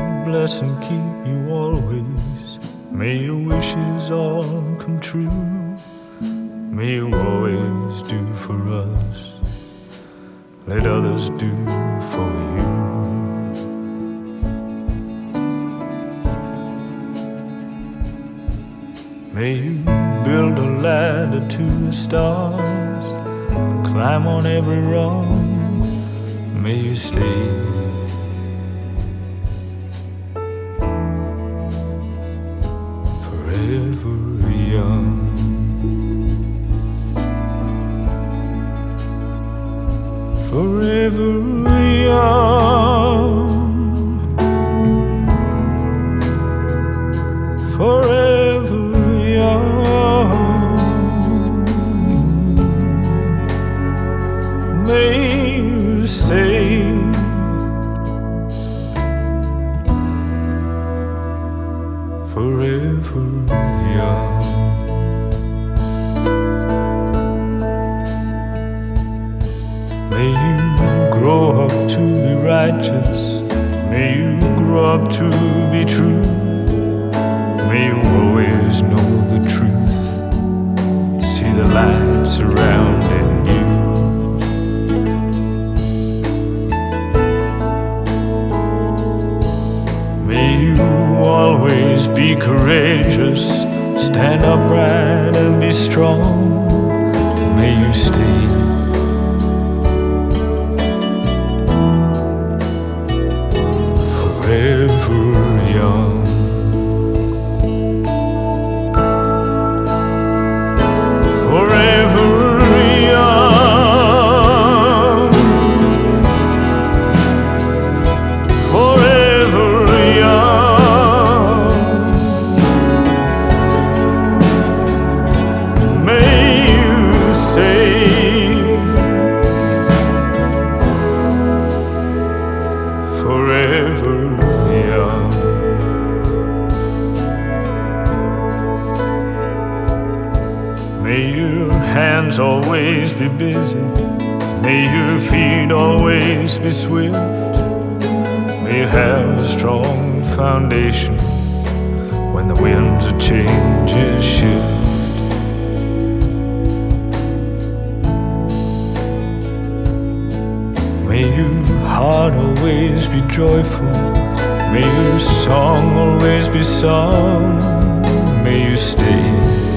bless and keep you always. May your wishes all come true. May you always do for us, let others do for you. May you build a ladder to the stars, climb on every rung. May you stay forever young. Forever young. Forever young. May you stay forever young. May you grow up to be righteous. May you grow up to be true. May you always know the truth, see the light surrounding you. May you always be courageous, stand upright and be strong. May you stay forever young. Forever young. Forever young. May you stay forever young. May your hands always be busy. May your feet always be swift. May you have a strong foundation when the winds of changes shift. May your heart always be joyful. May your song always be sung. May you stay